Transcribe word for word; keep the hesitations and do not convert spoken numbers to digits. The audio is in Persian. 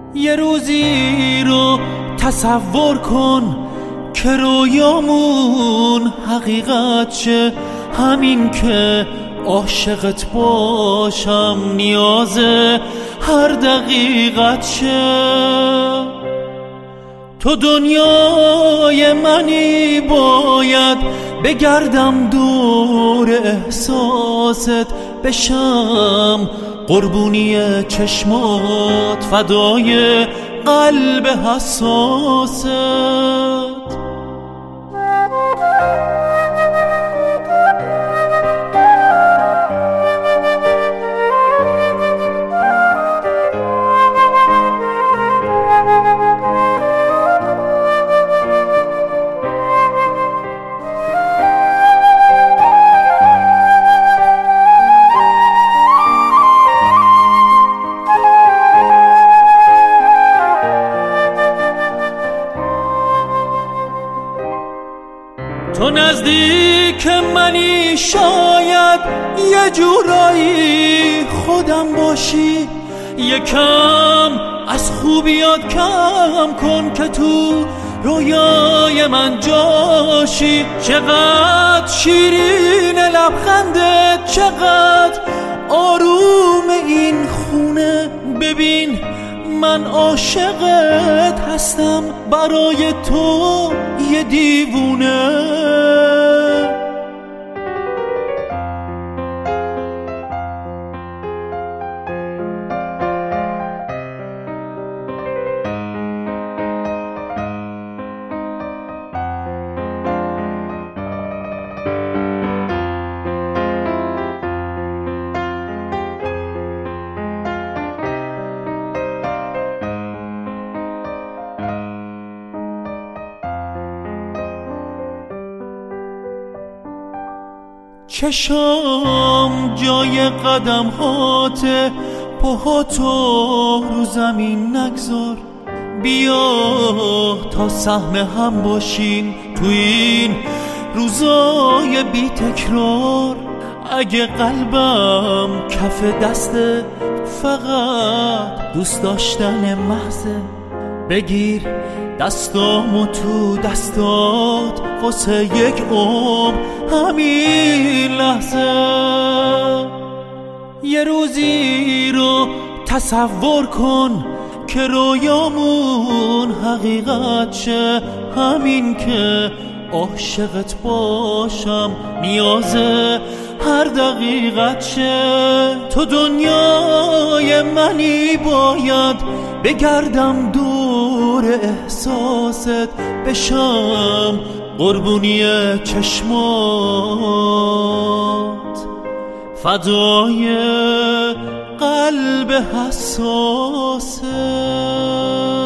یه روزی رو تصور کن که رویامون حقیقت شه، همین که عاشقت باشم نیازه هر دقیقت شه. تو دنیای منی باید بگردم دور احساست بشم، قربونی چشمات فدای قلب حساست. تو نزدیک منی شاید یه جورایی خودم باشی، یکم از خوبیات کم کن که تو رویای من جاشی. چقدر شیرین لبخنده، چقدر آروم این خونه، ببین من عاشقت هستم، برای تو یه دیوونه. چشام جای قدم هاته، پاهاتو رو زمین نگذار، بیا تا سهم هم باشیم تو این روزای بی تکرار. اگه قلبم کف دسته، فقط دوست داشتن محضه، بگیر دستامو تو دستات واسه یک عمر همین لحظه. یه روزی رو تصور کن که رویامون حقیقت شه، همین که عاشقت باشم نیازه هر دقیقت شه. تو دنیای منی باید بگردم دور احساست بشم، قربونی چشمات فدای قلب حساسه.